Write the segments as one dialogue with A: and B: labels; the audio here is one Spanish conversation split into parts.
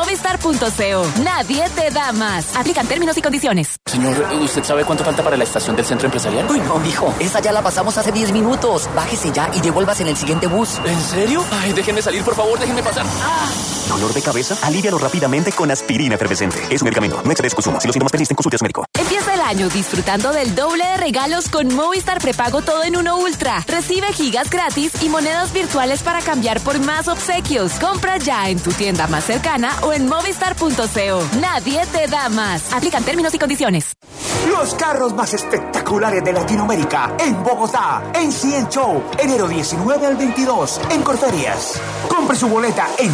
A: movistar.co. Nadie te da más. Aplican términos y condiciones.
B: Señor, ¿usted sabe cuánto falta para la estación del centro empresarial?
C: Uy, no, mijo. Esa ya la pasamos hace 10 minutos. Bájese ya y devuélvase en el siguiente bus.
B: ¿En serio? Ay, déjenme salir, por favor, déjenme pasar.
D: ¿Dolor de cabeza? Alívialo rápidamente con aspirina efervescente. Es un medicamento, no excedes consumo. Si los síntomas persisten, consulte a su médico.
A: Empieza el año disfrutando del doble de regalos con Movistar Prepago Todo en Uno Ultra. Recibe gigas gratis y monedas virtuales para cambiar por más obsequios. Compra ya en tu tienda más cercana o en movistar.co. Nadie te da más. Aplican términos y condiciones.
E: Los carros más espectaculares de Latinoamérica en Bogotá, en Cien Show, enero 19 al 22, en Corferias. Compre su boleta en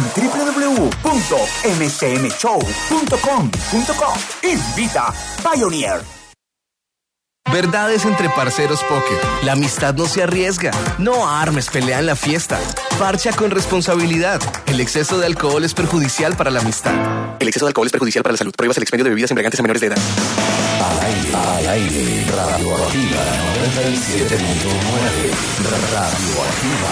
E: www.mcmshow.com.co. Invita Pioneer.
F: Verdades entre parceros Pocket. La amistad no se arriesga. No armes pelea en la fiesta. Parcha con responsabilidad. El exceso de alcohol es perjudicial para la amistad.
D: El exceso de alcohol es perjudicial para la salud. Prohíbas el expendio de bebidas embriagantes a menores de edad.
G: Al aire, Radioactiva 97.9. Radioactiva.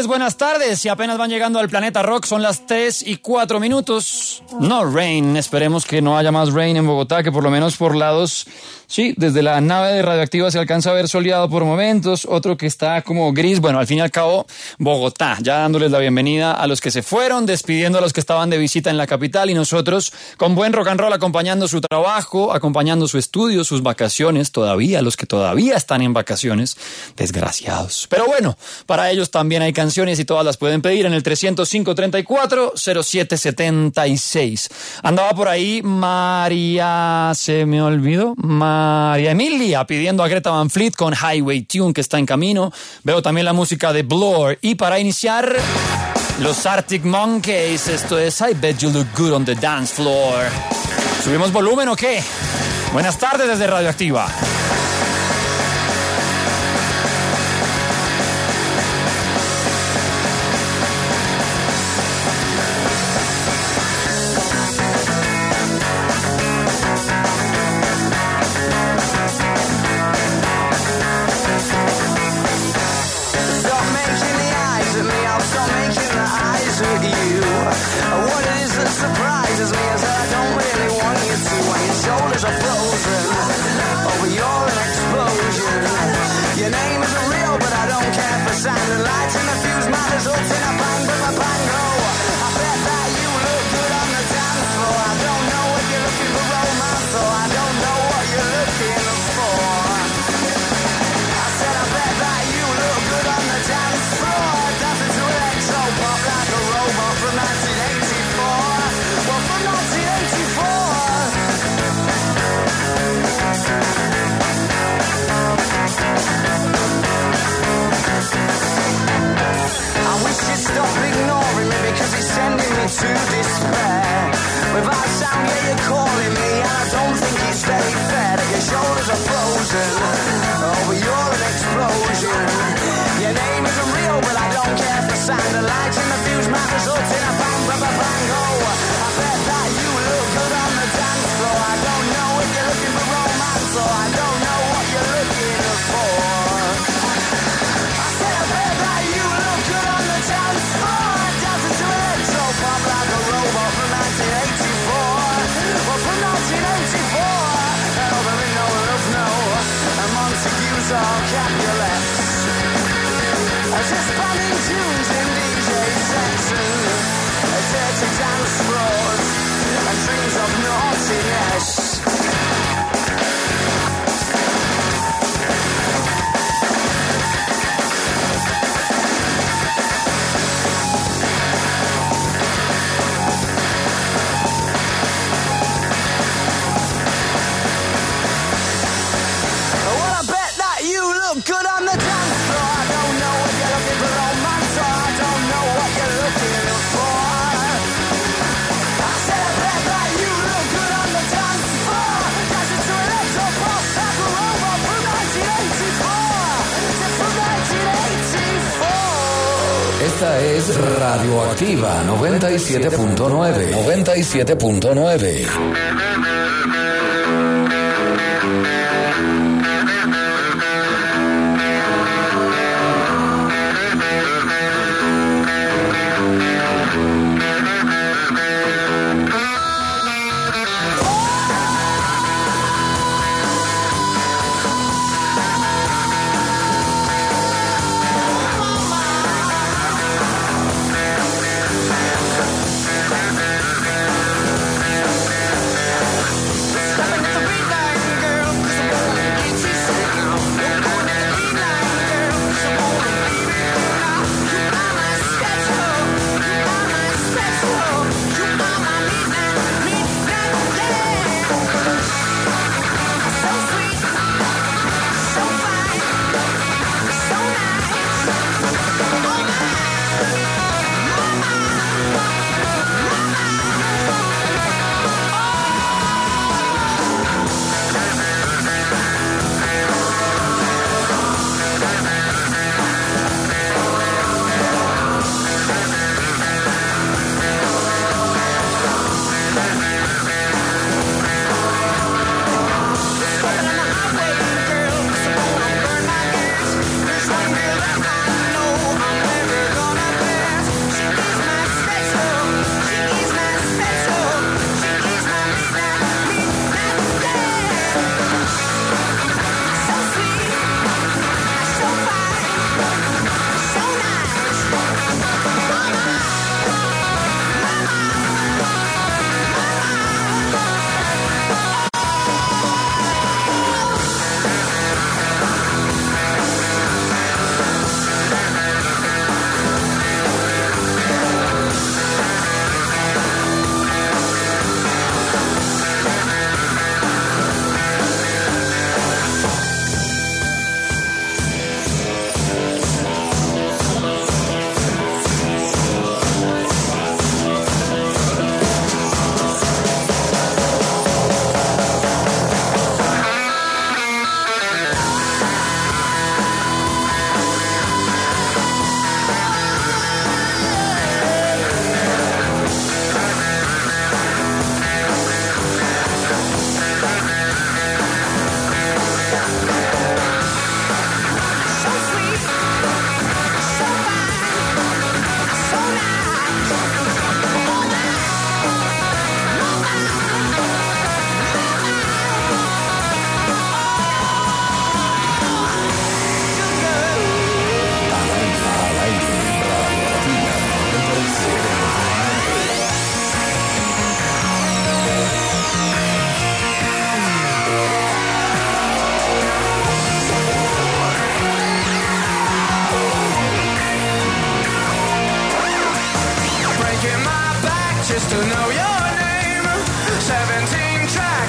H: buenas tardes. Si apenas van llegando al Planeta Rock, son las 3:04. No rain, esperemos que no haya más rain en Bogotá, que por lo menos por lados, sí, desde la nave de Radioactiva se alcanza a ver soleado por momentos, otro que está como gris. Bueno, al fin y al cabo, Bogotá, ya dándoles la bienvenida a los que se fueron, despidiendo a los que estaban de visita en la capital, y nosotros con buen rock and roll acompañando su trabajo, acompañando su estudio, sus vacaciones, todavía, los que todavía están en vacaciones, desgraciados. Pero bueno, para ellos también hay canciones y todas las pueden pedir en el 305-34-0776. Andaba por ahí María Emilia pidiendo a Greta Van Fleet con Highway Tune, que está en camino. Veo también la música de Blur. Y para iniciar, los Arctic Monkeys. Esto es I Bet You Look Good on the Dance Floor. ¿Subimos volumen o qué? Buenas tardes desde Radioactiva.
I: Surprises me as I don't really want you to. When your shoulders are frozen, over you're an explosion. Your name isn't real, but I don't care for sound and lights and the fuse. My results in a bang, but my bang go. I bet that you look good on the dance floor. I don't know if you're looking for romance, or I don't know what you're looking for. I said I bet that you look good on the dance floor. Dancing to electro pop like a robot from 1984. Well, from 1984. I wish you'd stop ignoring me because it's sending me to despair. Without sound, yeah, you're calling me, and I don't think it's very fair that your shoulders are frozen. Oh, but you're an explosion. Your name isn't real, but I don't care for sound. The lights and the fuse might result in a bang, bang, bang, bang. Oh, I bet that you look good on the dance floor. I don't know if you're looking for romance, or I don't know what you're looking for. I said I bet that you look good on the dance floor. Dancing to electro pop like a robot from 1984. Well, from 1984. Oh, there ain't no love, no. And Montague's all Capulets. Just banning tunes in DJ section. Dirty dance floors and dreams of naughtiness. Well, I bet that you look good on the dance floor. I don't know if you're looking for romance, or I don't know what you're looking for. I said I bet that you look good on the dance floor. Dancing to electro pop like a robot from 1984. From 1984.
G: Esta es Radioactiva 97.9. 97.9.
I: Stepping at the beat line, girl.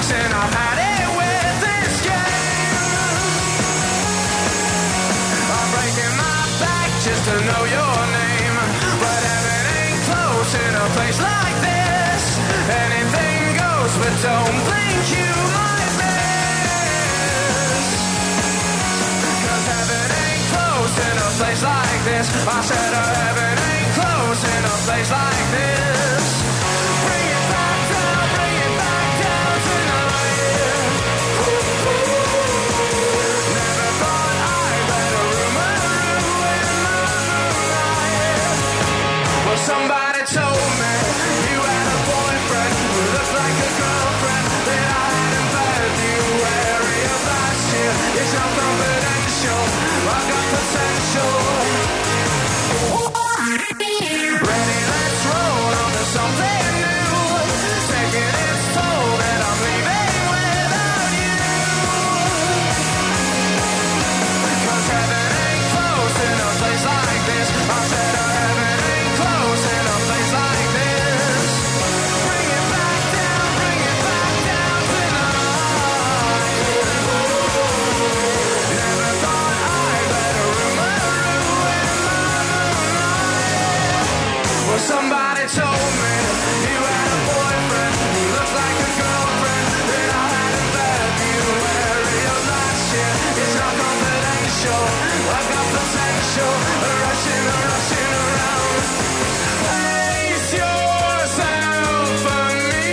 I: and I've had it with this game. I'm breaking my back just to know your name, but heaven ain't close in a place like this. Anything goes, but don't blink, you might miss. 'Cause heaven ain't close in a place like this. I said heaven ain't close in a place like this. Bring it back down tonight. Never thought I'd let a rumor ruin my moonlight. Well, somebody told me you had a boyfriend who looked like a girlfriend that I had in February of last year. It's not confidential, I've got potential. Ready, let's roll on to something new. Taking its toll that I'm leaving without you. 'Cause heaven ain't close in a place like this. I said heaven ain't close in a place like this. Bring it back down tonight. Never thought I'd let a rumor ruin my moonlight. Well, somebody told me you had a boyfriend who looked like a girlfriend that I had in February of last year. It's not confidential, I've got potential. Rushing around. Place yourself for me.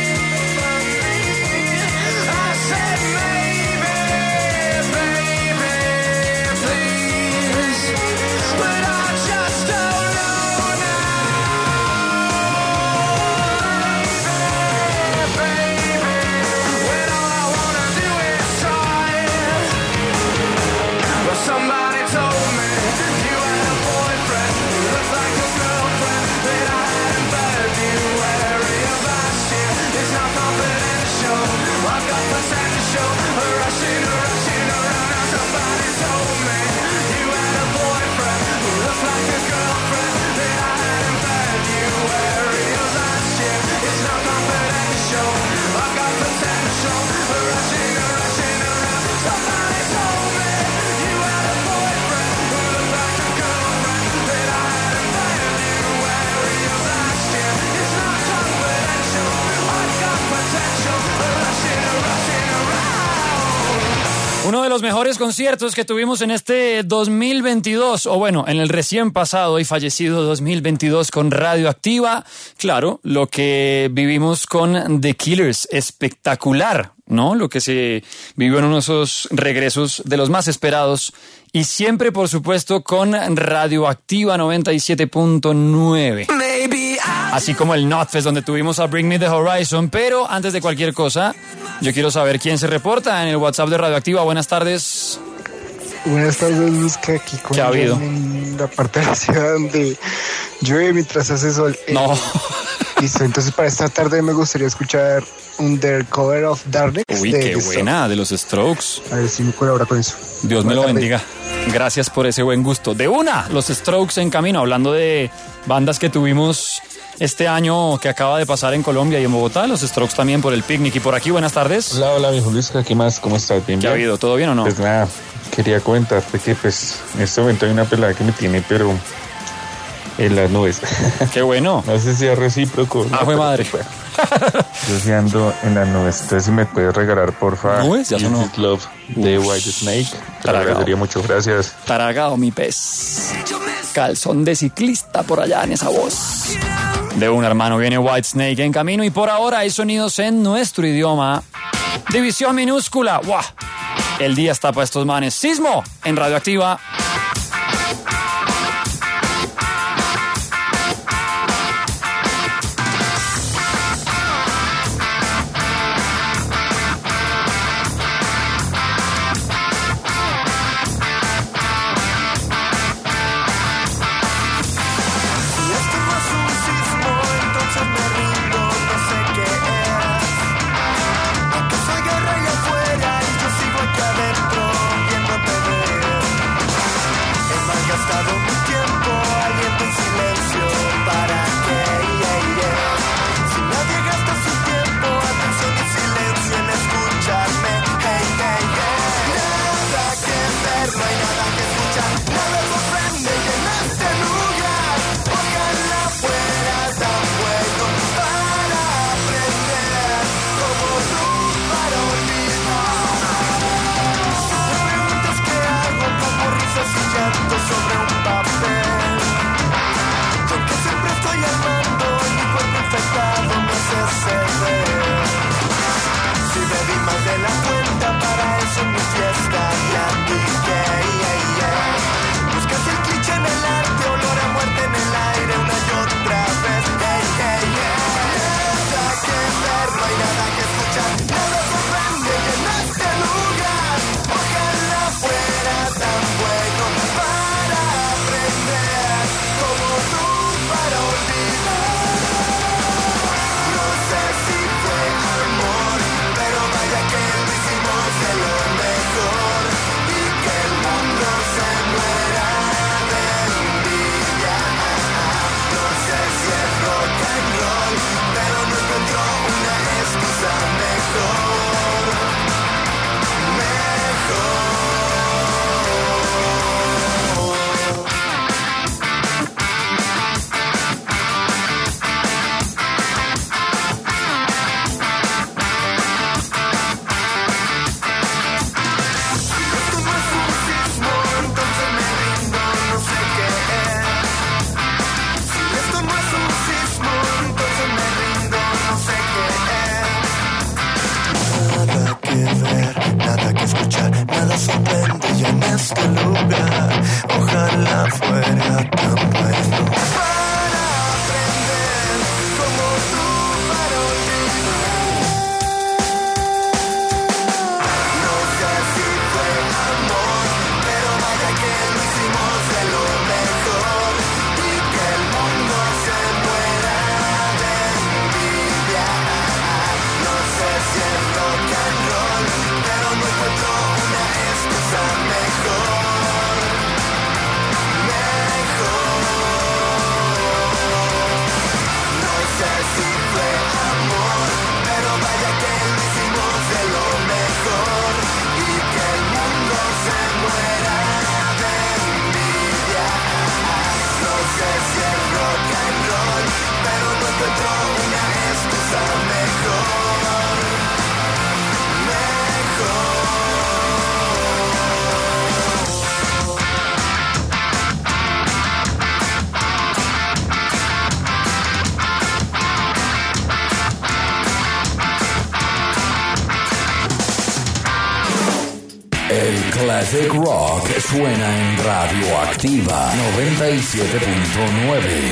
I: I said maybe, baby, please. But I just don't know now. Baby, when all I wanna do is try. Well, somebody told me you had a boyfriend who looked like a girlfriend that I had in February of last year. It's not confidential, I've got potential. Rushing around. Now somebody told me you had a boyfriend who looked like a girlfriend that I had in February of last year. It's not confidential, I've got potential. Rushing around. Somebody told me you had a boyfriend who looked like a girlfriend that I had in February of last year. It's not confidential, I've got potential. Rushing around.
H: Uno de los mejores conciertos que tuvimos en este 2022, o bueno, en el recién pasado y fallecido 2022 con Radioactiva. Claro, lo que vivimos con The Killers, espectacular, ¿no? Lo que se vivió en uno de esos regresos de los más esperados. Y siempre, por supuesto, con Radioactiva 97.9. Así como el Notfest, donde tuvimos a Bring Me The Horizon. Pero antes de cualquier cosa, yo quiero saber quién se reporta en el WhatsApp de Radioactiva. Buenas tardes.
J: Buenas tardes, Luz, que aquí con
H: ¿Qué ha habido?
J: en la parte de la ciudad donde llueve mientras hace sol.
H: No.
J: Listo, entonces para esta tarde me gustaría escuchar Under Cover of Darkness.
H: Uy, qué buena, de los Strokes.
J: A ver si me colabora con eso.
H: Dios me lo bendiga. Gracias por ese buen gusto. De una, los Strokes en camino, hablando de bandas que tuvimos este año que acaba de pasar en Colombia y en Bogotá, los Strokes también por el picnic. Y por aquí, buenas tardes.
K: Hola, mi Luis, ¿qué más? ¿Cómo estás? Bien,
H: ¿Qué ha habido? ¿Todo bien o no?
K: Pues nada, quería comentarte que pues en este momento hay una pelada que me tiene, pero en las nubes.
H: Qué bueno.
K: No sé si es recíproco.
H: Ah, fue madre.
K: Yo sí ando en las nubes, entonces si me puedes regalar, porfa.
H: ¿Nubes? Ya sonó.
K: Love de White Snake. Te lo agradecería mucho, gracias.
H: Taragao, mi pez. Calzón de ciclista por allá en esa voz. De un hermano viene White Snake en camino y por ahora hay sonidos en nuestro idioma. División minúscula. ¡Guau! El día está para estos manes. Sismo en Radioactiva.
I: Acaso hay guerra allá afuera y yo sigo aquí adentro viéndote ver. la cuenta, para eso mi fiesta ya dije, buscas el cliché en el arte, olor a muerte en el aire, una y otra vez, nada que ver, no hay nada que escuchar, nada sorprende en este lugar, ojalá fuera tan bueno para aprender, como tú para olvidar. No sé si fue amor, pero vaya que lo hicimos de lo mejor, y que el mundo se muera de envidia. No sé si es rock and roll, pero no encuentro una excusa mejor. Nada que escuchar, nada sorprende ya en este lugar. Ojalá fuera tan bueno para aprender, como tú para olvidar. No sé si fue amor, pero vaya que lo hicimos de lo mejor, y que el mundo se muera de envidia. No sé si es rock and roll, pero no encuentro una excusa mejor. No sé si fue amor, pero vaya que lo hicimos de lo mejor, y que el mundo se muera de envidia. No sé si es rock and roll, pero no encuentro una excusa mejor.
G: El Classic Rock suena en Radioactiva 97.9.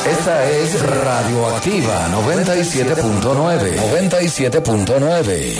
G: Esta es Radioactiva 97.9. 97.9.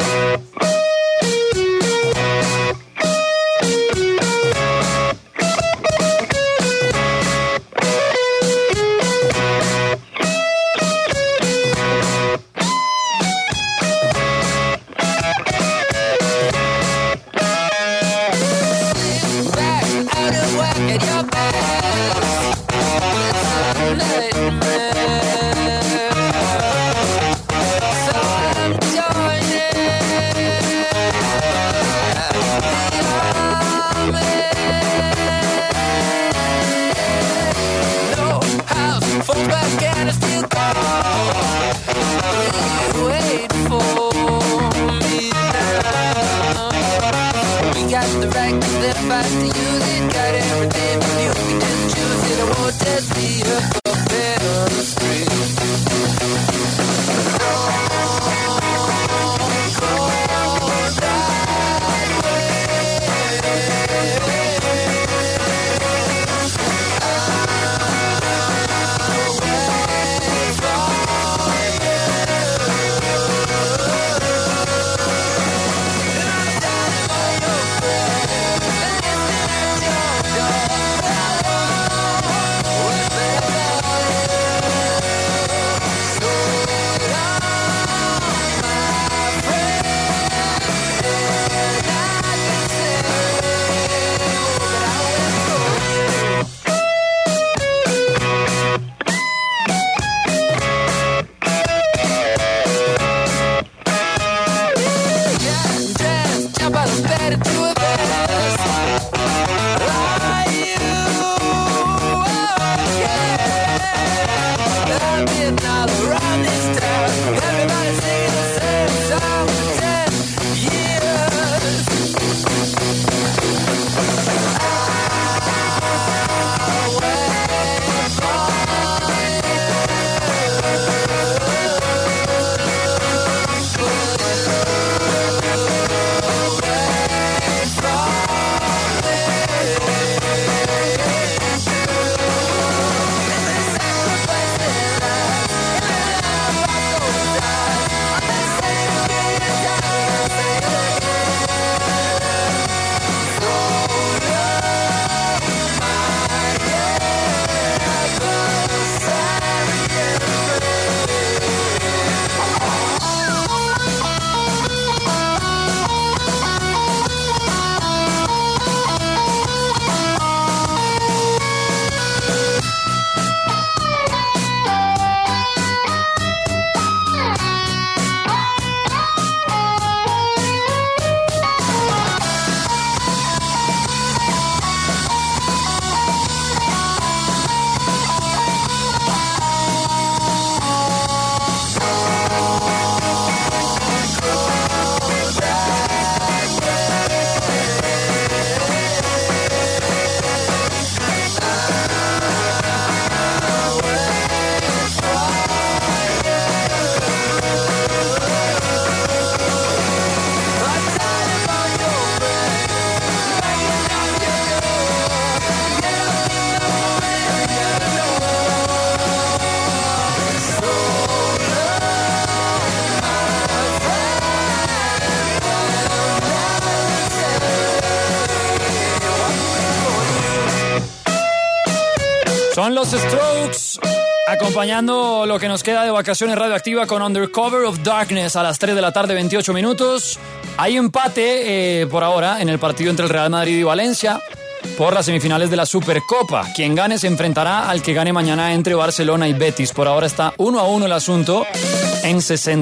H: Son los Strokes, acompañando lo que nos queda de vacaciones radioactiva con Under Cover of Darkness a las 3 de la tarde, 28 minutos. Hay empate por ahora en el partido entre el Real Madrid y Valencia por las semifinales de la Supercopa. Quien gane se enfrentará al que gane mañana entre Barcelona y Betis. Por ahora está 1-1 el asunto en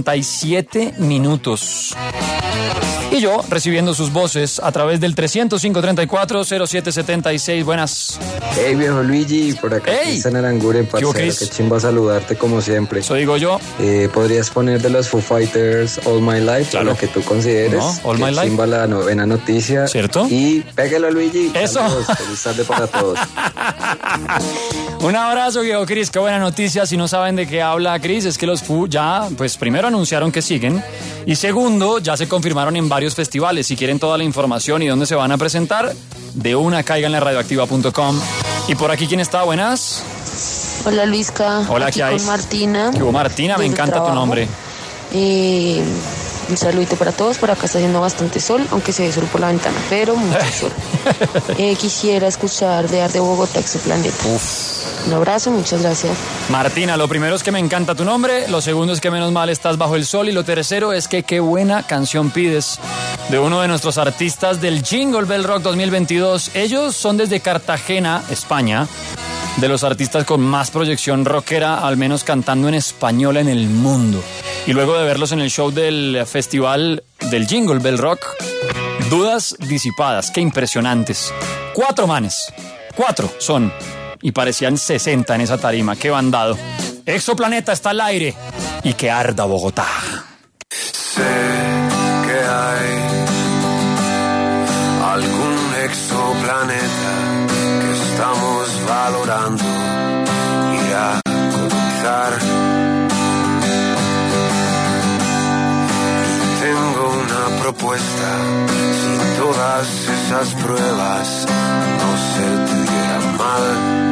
H: 67 minutos. Y yo recibiendo sus voces a través del 305-34-0776. Buenas.
L: Hey, viejo Luigi, por acá Cristian Aranguren, parcero, qué chimba saludarte como siempre.
H: Eso digo yo.
L: ¿Podrías poner de los Foo Fighters All My Life, claro, lo que tú consideres?
H: No, All My Life.
L: Chimba la novena noticia.
H: ¿Cierto?
L: Y pégalo, Luigi.
H: Eso.
L: Saludos, feliz tarde para todos.
H: Un abrazo, viejo Cris, qué buena noticia. Si no saben de qué habla Cris, es que los Foo ya, pues primero anunciaron que siguen y segundo, ya se confirmaron en varios festivales. Si quieren toda la información y dónde se van a presentar, de una caigan en radioactiva.com. Y por aquí, ¿quién está? Buenas.
M: Hola Luisca.
H: Hola,
M: aquí
H: ¿qué hay?
M: con Martina.
H: ¿Qué hubo, Martina? Me encanta tu nombre.
M: Un saludito para todos. Por acá está haciendo bastante sol, aunque se ve sol por la ventana, pero mucho sol. Quisiera escuchar de Arte Bogotá, Exoplaneta. Un abrazo, muchas gracias.
H: Martina, lo primero es que me encanta tu nombre, lo segundo es que menos mal estás bajo el sol y lo tercero es que qué buena canción pides de uno de nuestros artistas del Jingle Bell Rock 2022. Ellos son desde Cartagena, España, de los artistas con más proyección rockera, al menos cantando en español en el mundo. Y luego de verlos en el show del festival del Jingle Bell Rock, dudas disipadas, qué impresionantes. 4 manes, 4 son, y parecían 60 en esa tarima, qué bandado. Exoplaneta está al aire y que arda Bogotá.
I: Sé que hay algún exoplaneta que estamos valorando ir a colonizar. Y tengo una propuesta: si todas esas pruebas no se te dieran mal,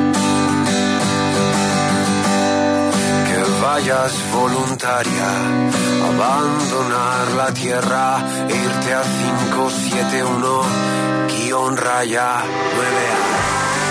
I: que vayas voluntaria a abandonar la tierra e irte a 571-raya 9A.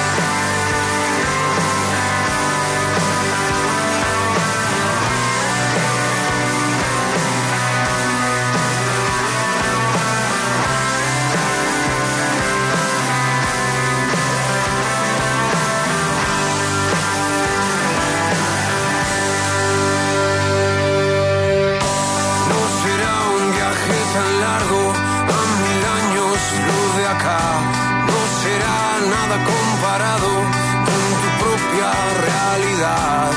I: Comparado con tu propia realidad,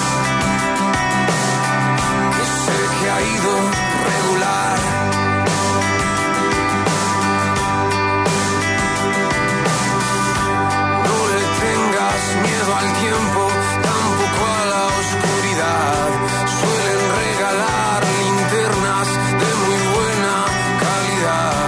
I: que sé que ha ido regular. No le tengas miedo al tiempo, tampoco a la oscuridad. Suelen regalar linternas de muy buena calidad.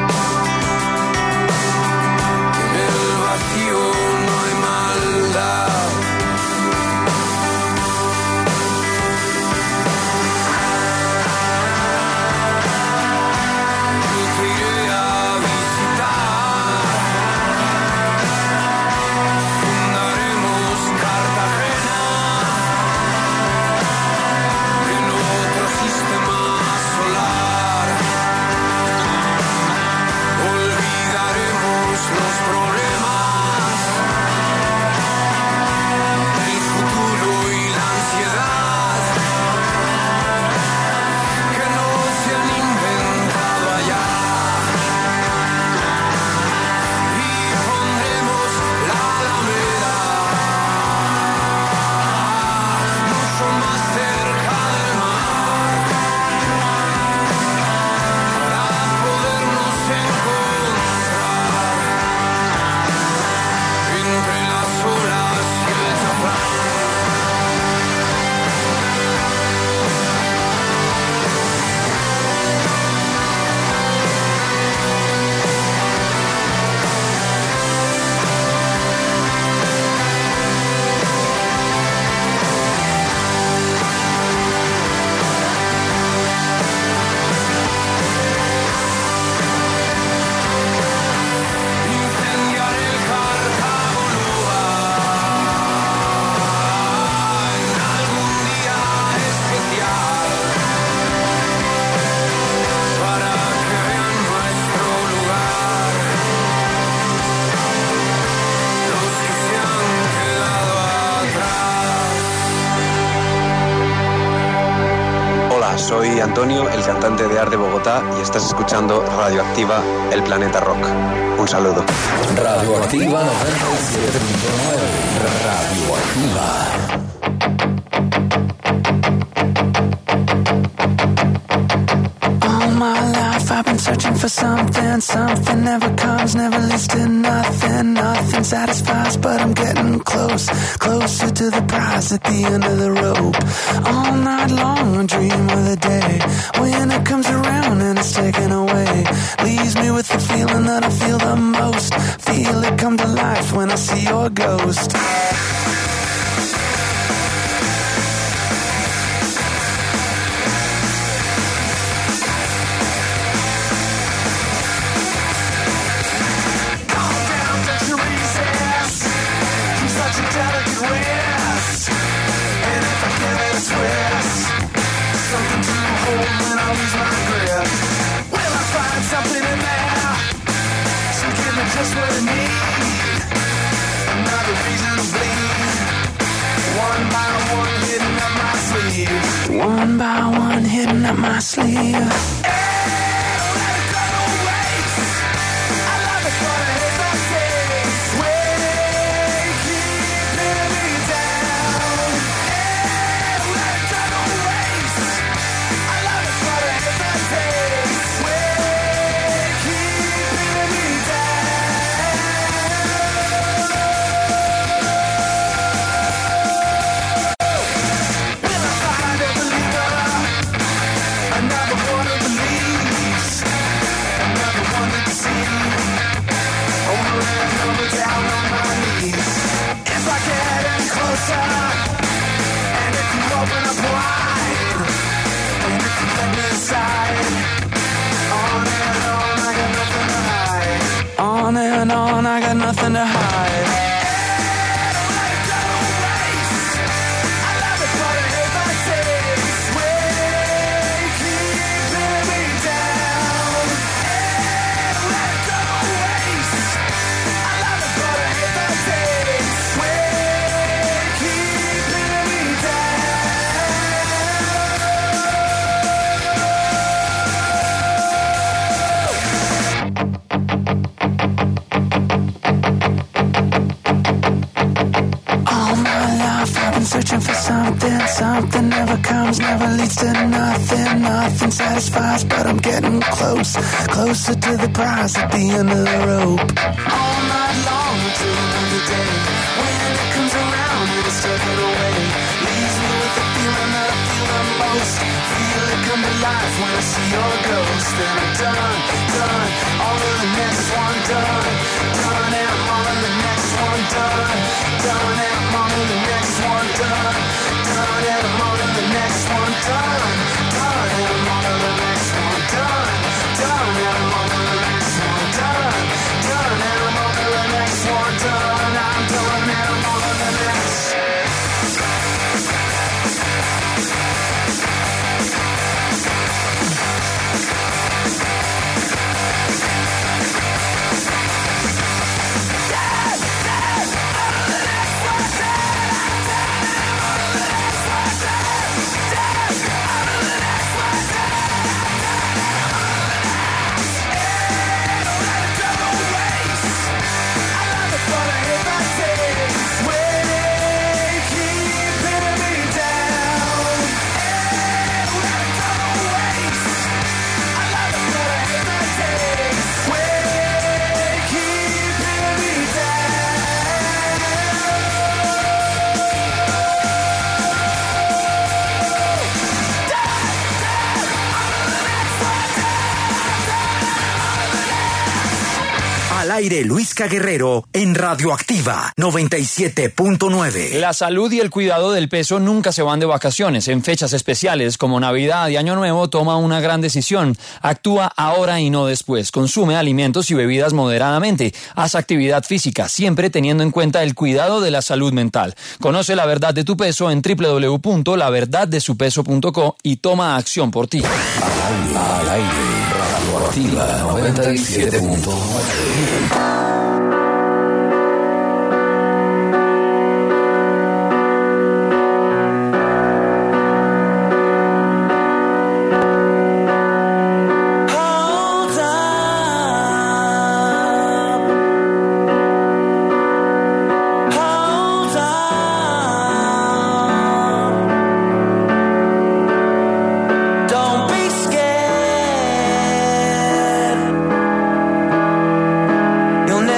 N: Soy Antonio, el cantante de Arte Bogotá, y estás escuchando Radioactiva, el planeta rock. Un saludo.
G: Radioactiva 97.9. Radioactiva.
O: I've been searching for something, something never comes, never leads to nothing, nothing satisfies, but I'm getting close, closer to the prize at the end of the rope. All night long I dream of the day when it comes around and it's taken away, leaves me with the feeling that I feel the most, feel it come to life when I see your ghost. just what I need. Another reason to bleed. One by one hidden up my sleeve. One by one hidden up my sleeve. On and on, I got nothing to hide. Searching for something, something never comes, never leads to nothing, nothing satisfies, but I'm getting close, closer to the prize at the end of the rope. All night long until another day, when it comes around it is taken away, leaves me with the feeling that I feel the most, feel it come to life when I see your ghost. Then I'm done, done, all of the next one done, done and I'm all of the next one done, done and I'm all of the next one done, done and I'm all of the next one done, done and I'm all of the next one done, done and I'm all of the next one done, done and I'm all of the next one done, I'm done and I'm all of the next.
E: Al aire Luisca Guerrero en Radioactiva 97.9.
H: La salud y el cuidado del peso nunca se van de vacaciones. En fechas especiales como Navidad y Año Nuevo toma una gran decisión. Actúa ahora y no después. Consume alimentos y bebidas moderadamente. Haz actividad física, siempre teniendo en cuenta el cuidado de la salud mental. Conoce la verdad de tu peso en www.laverdaddesupeso.co y toma acción por ti.
G: Al aire, Radioactiva 97.9.
O: You'll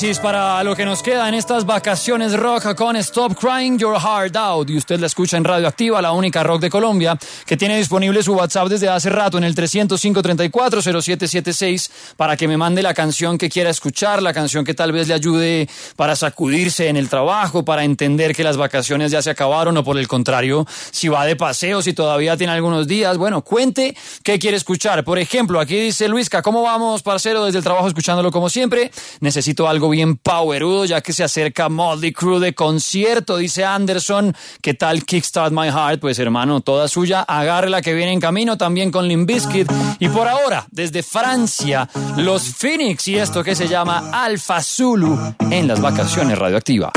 H: Oasis para lo que nos queda en estas vacaciones rock con Stop Crying Your Heart Out. Y usted la escucha en Radioactiva, la única rock de Colombia, que tiene disponible su WhatsApp desde hace rato en el 305-34-0776 para que me mande la canción que quiera escuchar, la canción que tal vez le ayude para sacudirse en el trabajo, para entender que las vacaciones ya se acabaron o por el contrario, si va de paseo, si todavía tiene algunos días. Bueno, cuente qué quiere escuchar. Por ejemplo, aquí dice Luisca, ¿cómo vamos, parcero? Desde el trabajo escuchándolo como siempre. Necesito algo bien powerudo ya que se acerca Motley Crue de concierto, dice Anderson. ¿Qué tal Kickstart My Heart? Pues hermano, toda suya, agárrela que viene en camino, también con Limp Bizkit. Y por ahora, desde Francia, los Phoenix y esto que se llama Alpha Zulu en las vacaciones Radioactiva.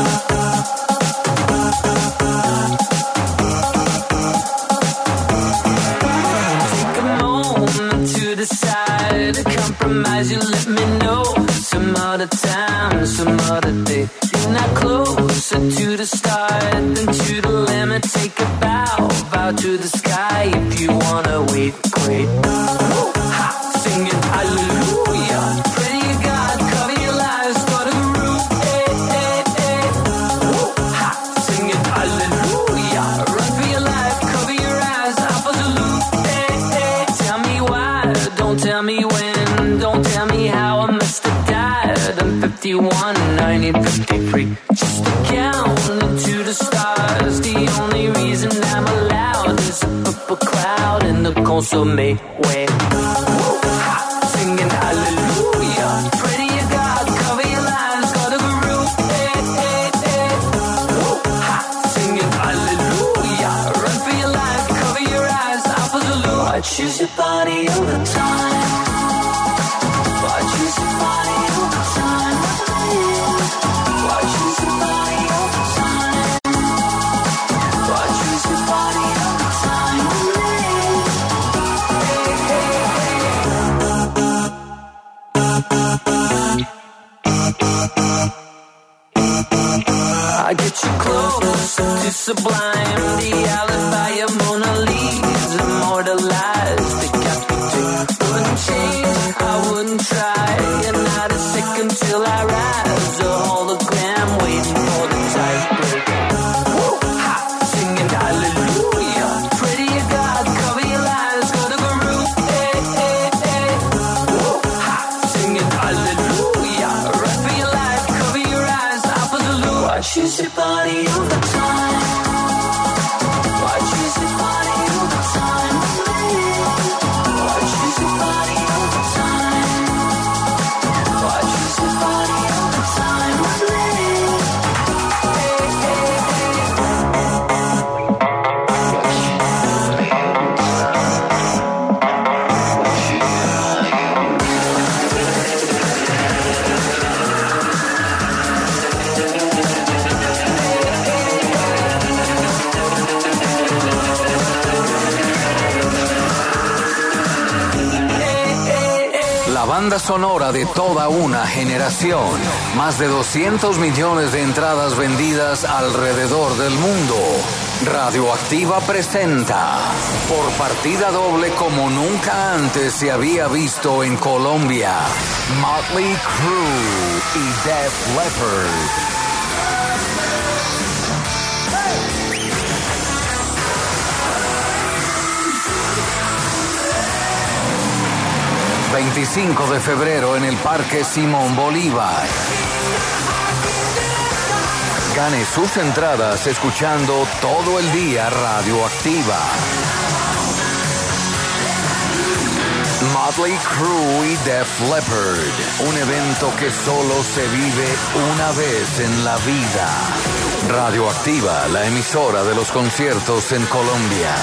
I: Decide to compromise, you let me know some other time, some other day. You're not closer to the start than to the limit. Take a bow to the sky. If you wanna wait, great. Singing hallelujah. Pray to God, cover your lives, start a groove. Singing hallelujah. Run for your life, cover your eyes, Alpha Zulu. Tell me why, don't tell me when, don't tell me how I must have died. I'm 51, I need 53. Just to count into the stars. The only reason I'm allowed is a purple cloud in the consomme way. Singing hallelujah. Pray to your God, cover your lives, got a groove. Singing hallelujah. Run for your life, cover your eyes, Alpha Zulu. I choose your body over time. I choose your body over time. I choose your body over time. I choose your body over time. I get you close to sublime. The alibi of Mona Lisa immortalized. Decapitate. Wouldn't change, I wouldn't try. And not a second till I rise. A hologram waiting for the tiebreak. Singing hallelujah. Pray to your God, cover your lives, got a groove. Singing hallelujah. Run for your life, cover your eyes, Alpha Zulu. I choose your body over time. I choose your body over time. I choose your body over time. I choose your body over time.
G: La banda sonora de toda una generación. Más de 200 millones de entradas vendidas alrededor del mundo. Radioactiva presenta, por partida doble como nunca antes se había visto en Colombia, Motley Crue y Def Leppard. 25 de febrero en el Parque Simón Bolívar. Gane sus entradas escuchando todo el día Radioactiva. Motley Crue y Def Leppard, un evento que solo se vive una vez en la vida. Radioactiva, la emisora de los conciertos en Colombia.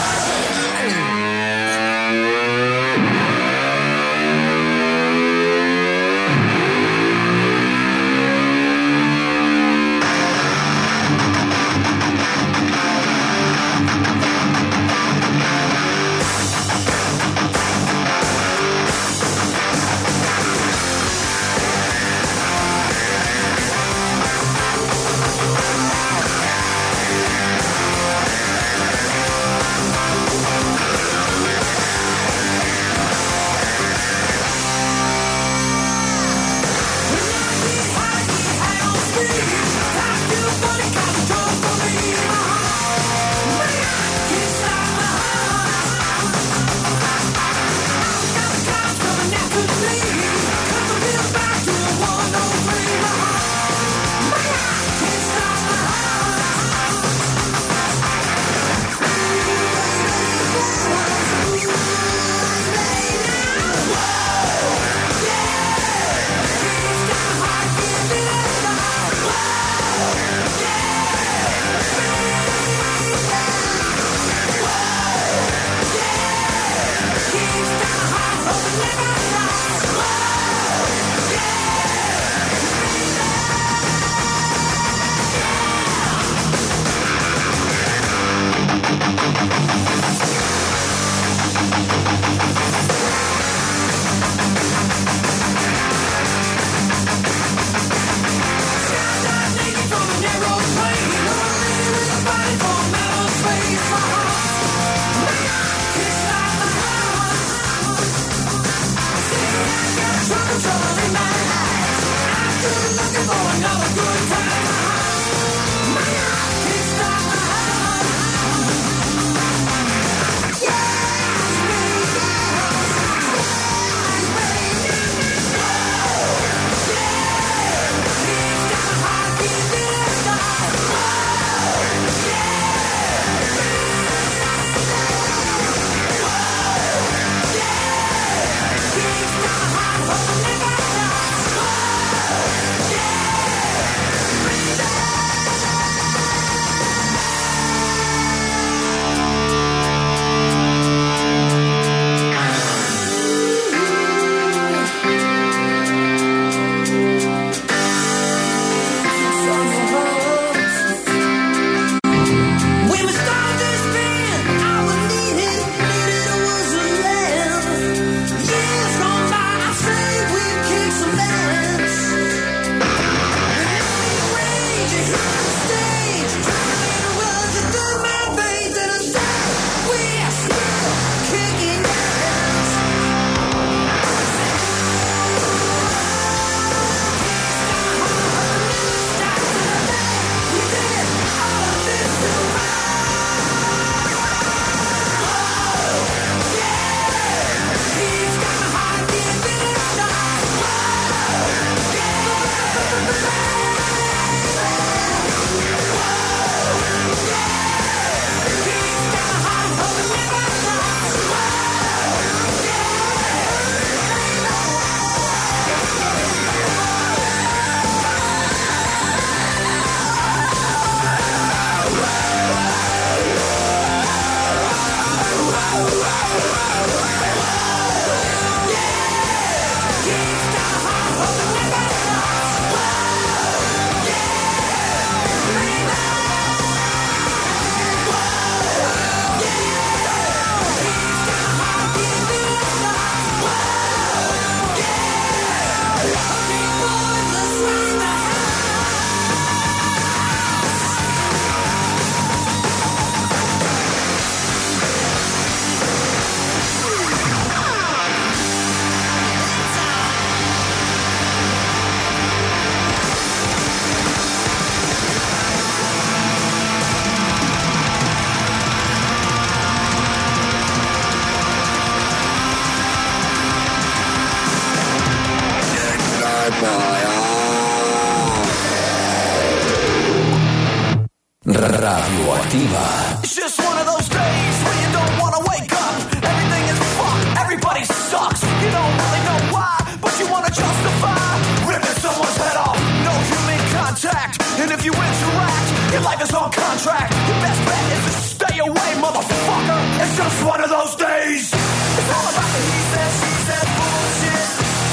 G: Radioactiva.
I: It's just one of those days when you don't want to wake up. Everything is fucked, everybody sucks. You don't really know why, but you want to justify ripping someone's head off. No human contact, and if you interact, your life is on contract. Your best bet is to stay away, motherfucker. It's just one of those days. It's all about the he said, she said bullshit.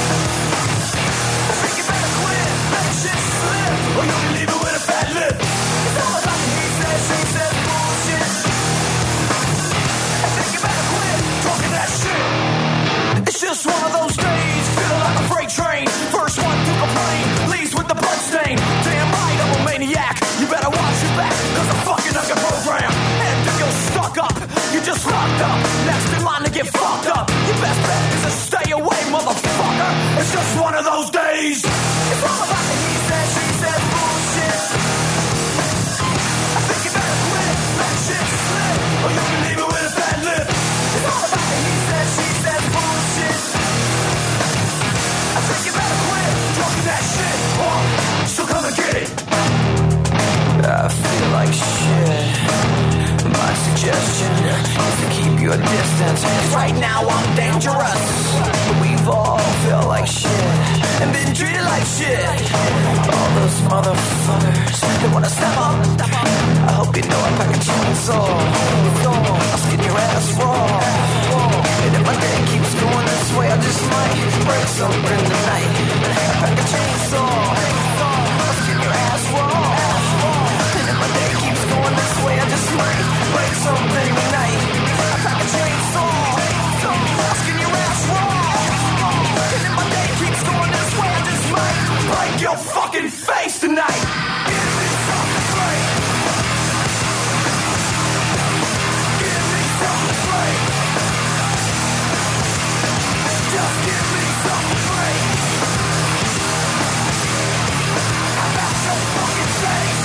I: I think you better quit, let shit slip, or you'll be leaving with a fat lip. It's all about the he said, she said bullshit. I think you better quit talking that shit. It's just one of those days, feeling like a freight train. First one to complain, leaves with the bloodstain. Damn right, I'm a maniac. You better watch your back, cause I'm fucking up your program. And if you're stuck up, you're just locked up. Next in line to get fucked up. Your best bet is to stay away, motherfucker. It's just one of those days. It's all about the he said, she said bullshit. I think you better quit, let shit slip, or you can leave it with a fat lip. It's all about the he said, she said bullshit. I think you better quit talking that shit, so come and get it. I feel like shit. My suggestion is to keep your distance. Right now I'm dangerous. We've all felt like shit and been treated like shit. All those motherfuckers, they wanna step up. I hope you know I pack a chainsaw. I'll skin your ass raw. And if my day keeps going this way, I just might break something tonight. I pack a chainsaw. I'll skin your ass raw. And if my day keeps going this way, I just might break something tonight. I pack a chainsaw. I'll skin your ass raw. And if my day keeps going this way, I just might break your fucking face tonight. Give me something to break. Give me something to break. Just give me something to break. I got your fucking face.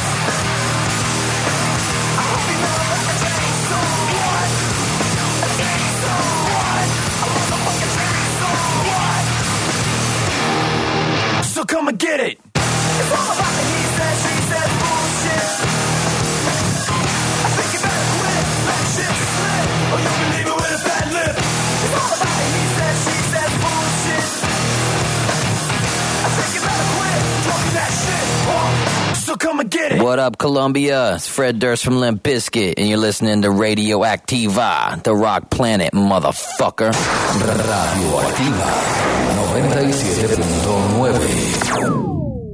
I: I hope you know about the chainsaw. What? A chainsaw. What? A motherfucking chainsaw. What? So come and get it. It's all about the he said, she said bullshit. I think you better quit, let shit slip, or you can leave it with a fat lip. It's all about the he said, she said bullshit. I think you better quit talking that shit, so come and get it.
P: What up, Columbia? It's Fred Durst from Limp Bizkit, and you're listening to Radioactiva, the rock planet, motherfucker.
G: Radioactiva 97.9.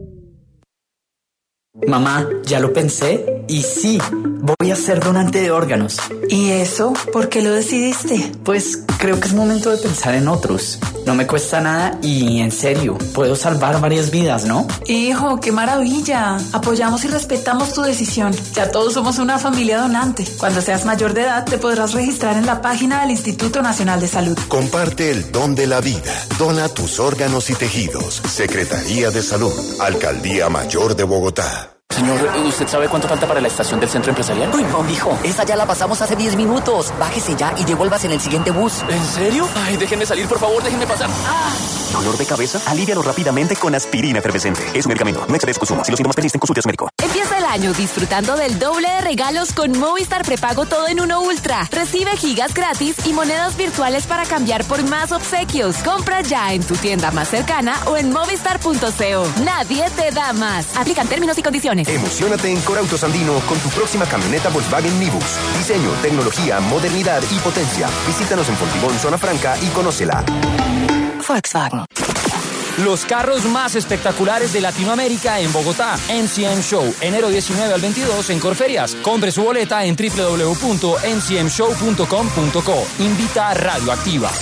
C: Mamá, ya lo pensé y sí, voy a ser donante de órganos.
Q: ¿Y eso? ¿Por qué lo decidiste?
C: Pues creo que es momento de pensar en otros. No me cuesta nada y en serio, puedo salvar varias vidas, ¿no?
Q: Hijo, qué maravilla. Apoyamos y respetamos tu decisión. Ya todos somos una familia donante. Cuando seas mayor de edad te podrás registrar en la página del Instituto Nacional de Salud.
R: Comparte el don de la vida. Dona tus órganos y tejidos. Secretaría de Salud. Alcaldía Mayor de Bogotá.
B: Señor, ¿usted sabe cuánto falta para la estación del centro empresarial?
C: Uy, no, mijo, esa ya la pasamos hace 10 minutos. Bájese ya y devuélvase en el siguiente bus.
B: ¿En serio? Ay, déjenme salir, por favor, déjenme pasar.
D: ¿Dolor de cabeza? Alívialo rápidamente con aspirina efervescente. Es un medicamento, no excede su consumo. Si los síntomas persisten, consulte a su médico.
A: Empieza el año disfrutando del doble de regalos con Movistar Prepago Todo en Uno Ultra. Recibe gigas gratis y monedas virtuales para cambiar por más obsequios. Compra ya en tu tienda más cercana o en movistar.co. Nadie te da más. Aplican términos y condiciones.
S: Emociónate en Corautos Andino con tu próxima camioneta Volkswagen Nibus. Diseño, tecnología, modernidad y potencia. Visítanos en Fontibón, Zona Franca y conócela.
A: Volkswagen.
H: Los carros más espectaculares de Latinoamérica en Bogotá. NCM Show, enero 19 al 22 en Corferias. Compre su boleta en www.ncmshow.com.co. Invita a Radioactiva.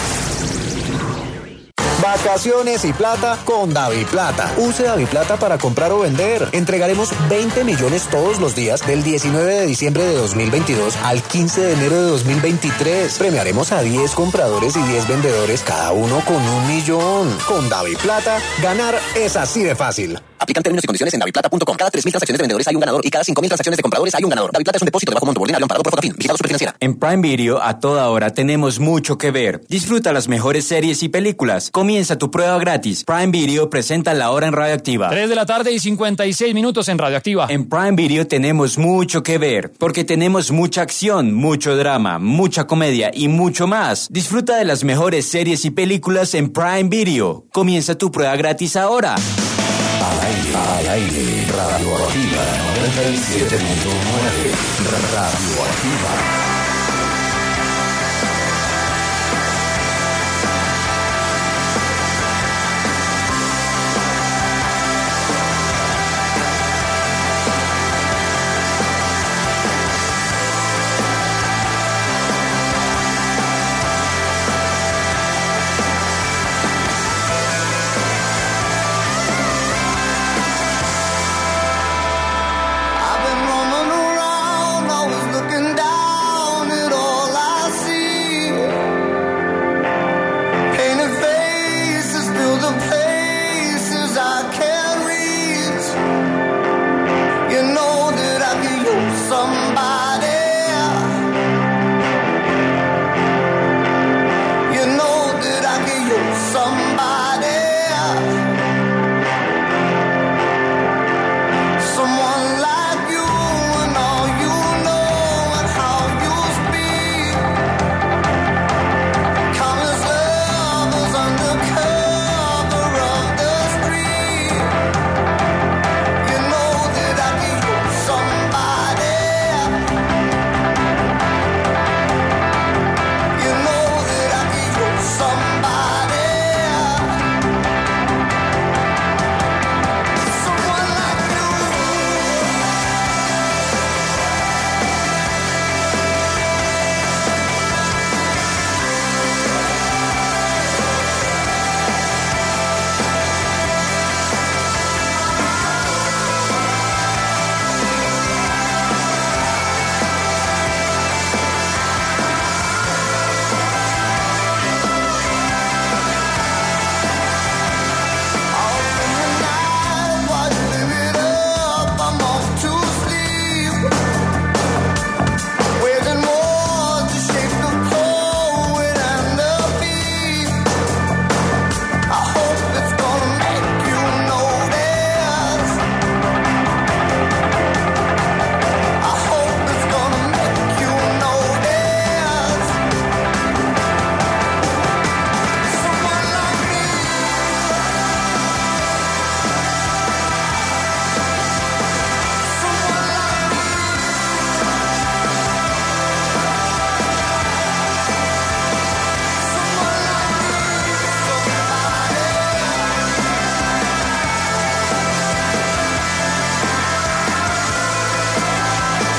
T: Vacaciones y plata con DaviPlata. Use DaviPlata para comprar o vender. Entregaremos 20 millones todos los días del 19 de diciembre de 2022 al 15 de enero de 2023. Premiaremos a 10 compradores y 10 vendedores, cada uno con 1 millón. Con DaviPlata, ganar es así de fácil.
D: Aplican términos y condiciones en daviplata.com. Cada 3.000 transacciones de vendedores hay un ganador y cada 5.000 transacciones de compradores hay un ganador. DaviPlata es un depósito de bajo monto ordinario amparado por Fotafin. Vigilado Superfinanciera.
U: En Prime Video, a toda hora, tenemos mucho que ver. Disfruta las mejores series y películas. Comienza Comienza tu prueba gratis. Prime Video presenta La Hora en Radioactiva.
H: 3 de la tarde y 56 minutos en Radioactiva.
U: En Prime Video tenemos mucho que ver, porque tenemos mucha acción, mucho drama, mucha comedia y mucho más. Disfruta de las mejores series y películas en Prime Video. Comienza tu prueba gratis ahora.
G: Al aire, Radioactiva 97.9, Radioactiva.
I: Somebody